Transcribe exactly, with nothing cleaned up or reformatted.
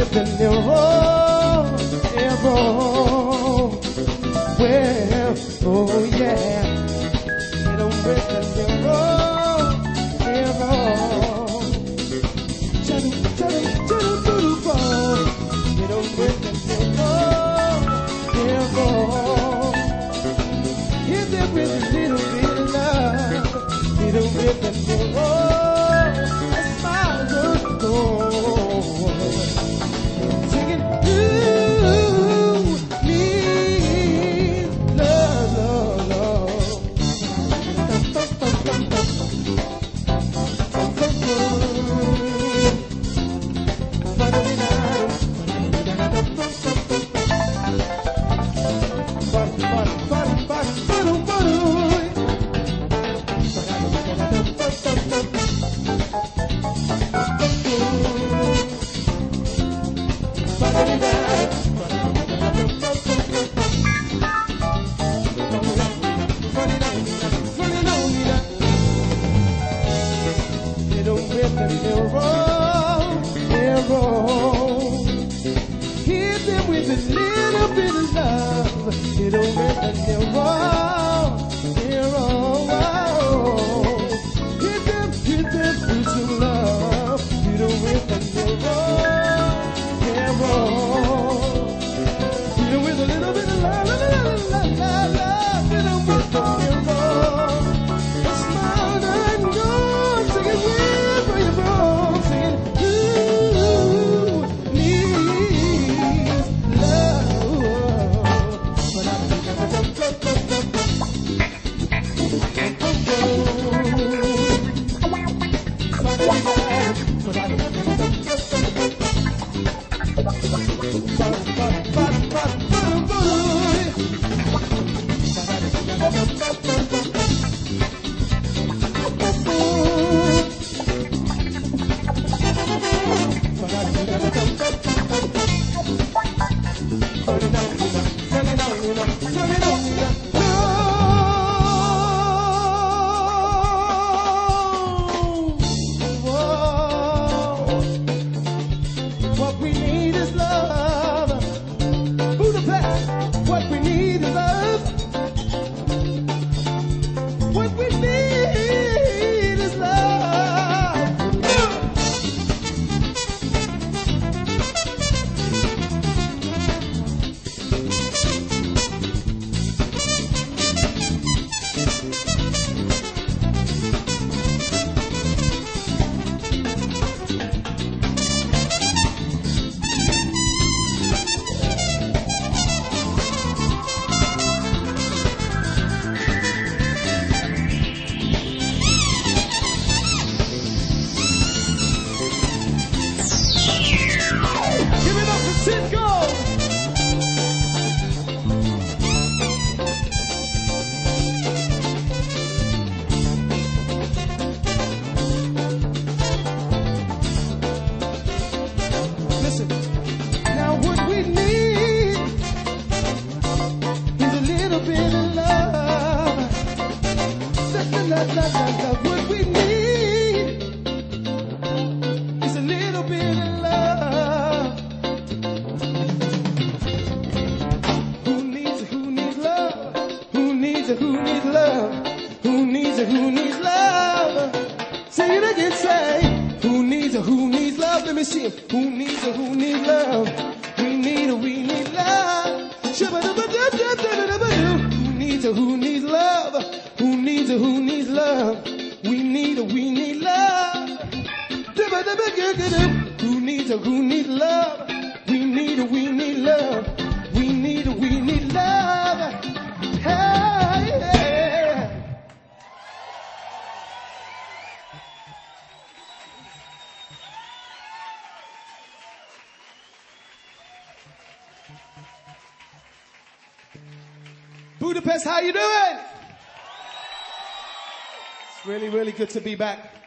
rhythm and roll and roll. Well, oh yeah, little rhythm and roll and roll. Chadu, chadu, chadu, chadu, roll. Little rhythm and roll and roll. Hit that with a little bit of love, little rhythm and roll. A smile will go. Singing, ooh, need love, love, love. Little rhythm and roll and roll. Hit them with a little bit of love. Little rhythm and roll and roll. Hit them, hit them with some love. Little rhythm and roll and roll. Hit them with a little bit of love, love, love, love, love, love. Little rhythm and roll. A smile and go, sing it with for your bro, singing, ooh, needs love. But I'm what we need is love. Budapest, what we need is love. What we need is love. Give it up to Sid Gold. Listen, now what we need is a little bit of love. La, la, la, la, la, la. What we need is a little bit of love. Who needs, who needs love? Who needs, who needs love? Who needs, who needs love? Say it again, say. Who needs, who needs love? Let me see it. Who needs, who needs love? We need, we need love. Shabba-dabba-dabba-dabba-dabba-dabba-doo. Who needs, who needs love? Who needs, who needs love? We need, we need love. Dabba-dabba-dabba-dabba-doo. Who needs, who needs love? We need, we need love. We need, we need love. Hey, yeah. Budapest, how you doing? It's really, really good to be back.